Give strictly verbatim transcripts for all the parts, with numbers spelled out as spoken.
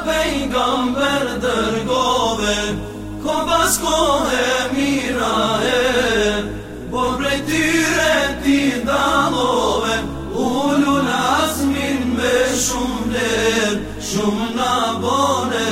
pejgamber dërgove, ko pas kohë mira e, po prej tyre ti dallove, ulul azmin me shumë vler, shumë na bone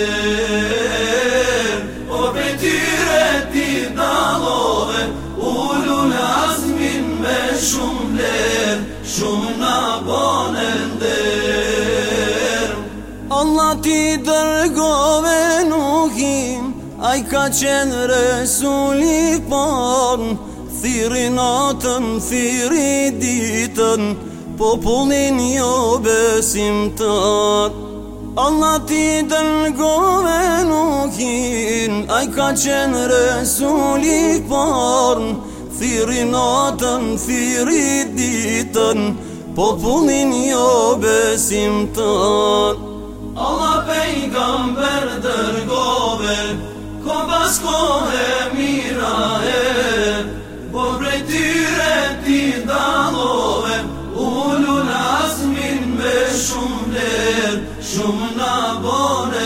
nder. Po prej tyre ti dallove, ulul azmin me shumë vler, shumë na bone nder. Allah ti dërgove Nuhin, ai ka qenë Resuli par, thiri natën, thiri ditën, popullin jo besimtar. Allah ti dërgove Nuhin, ai ka qenë Resuli par, thiri natën, thiri ditën, popullin jo besimtar. Allah pejgamber dërgove, ko pas kohë mira e, po prej tyre ti dallove, ulul azmin me shumë vler, shumë na bone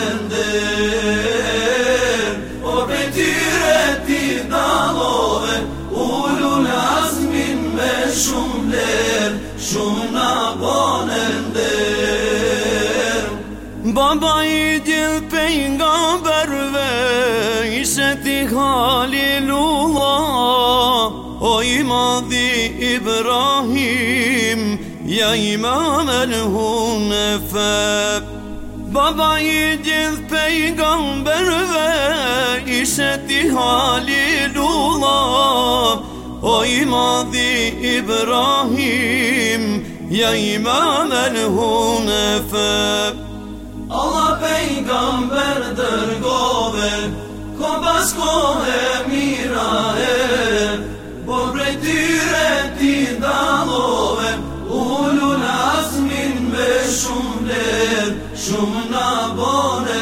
nder. Po prej tyre ti dallove, ulul azmin me shumë vler, shumë na bone nder. Baba i gjithë pejgamberve, ishe ti Halilullah, o i madhi Ibrahim, ja imam el-Hunefe. Baba i gjithë pejgamberve, ishe ti Halilullah, o i madhi Ibrahim, ja imam el-Hunefe. Allah pejgamber dërgove, ko pas kohë mira e, po prej tyre ti dallove, ulul azmin me shumë vler, shumë na bone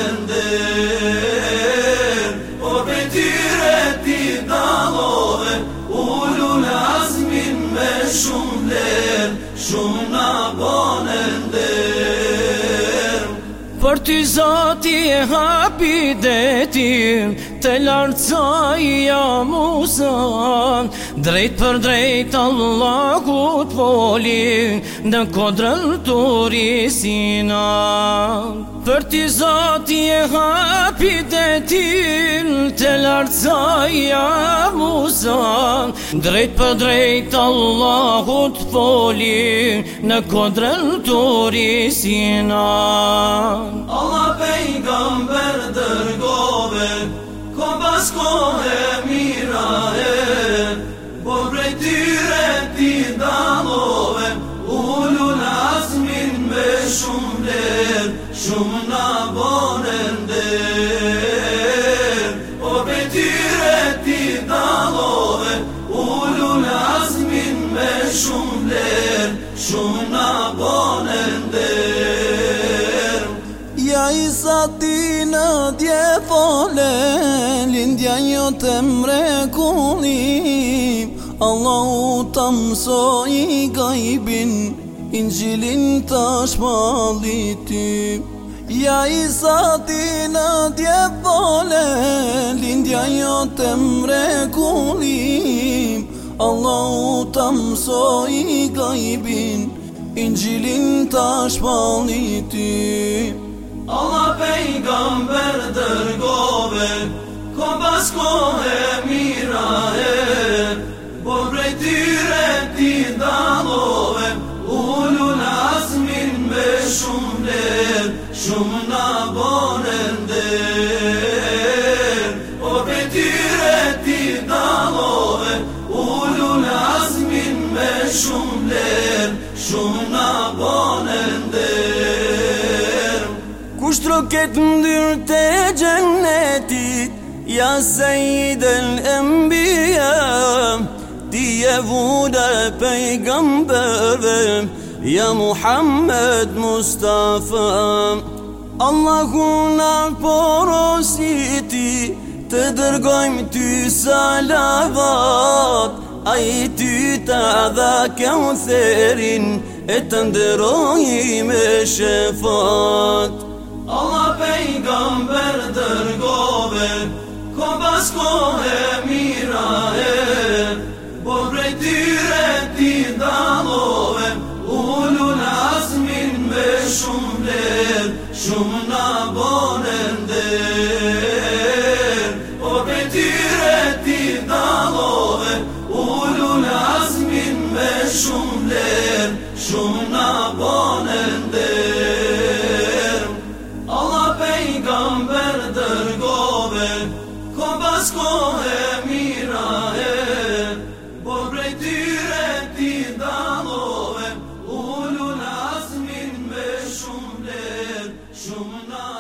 nder. Po prej tyre ti dallove, ulul azmin me shumë vler, shumë na bone nder. Për ty Zoti e hapi detin, të lartësaj ja Musa, drejt për drejt Allahut foli, në kodrën turi Sina. Për ty Zoti e hapi detin, të lartësaj ja Musa, drejt për drejt Allahut foli, në kodrën turi Sina. Allah pejgamber dërgove, ko pas kohë mira e, po prej tyre ti dallove, ulul azmin me shumë vler, shumë na bone nder. Po prej tyre ti dallove, ulul azmin me shumë vler, shumë na bone nder. Ja Isa ti në dje fole, lindja jote mrekullim, Allahu ta mësoi gajbin, Injilin ta shpalliti. Ja Isa ti në dje fole, lindja jote mrekullim, Allahu ta mësoi gajbin, Injilin ta shpalliti. Allah pejgamber dërgove, ko pas kohë mira e, po prej tyre ti dallove, ulul azmin me shumë vler, shumë na bone nder. Po prej tyre ti dallove, ulul azmin me shumë vler, shumë na bone nder. Kush troket ndyrë të gjennetit, ja Sejid el-Enbiya, ti e vuda pejgamberve, ja Muhammed Mustafa. Allahu na porositi, të dërgojmë ty salavat, ai ty ta dha kautherin, e të ndëroj me shefat. Allah pas kohë mira e, po prej tyre ti dalove, ullun azmin me shumë vlerë, shumë na bone nder. Po prej tyre ti dalove, ullun azmin me shumë vlerë, shumë na bone nder. Allah pejgamber dërgove, ko pas kohë mira e, po prej tyre ti dalove, ullun azmin me shumë vlerë, shumë na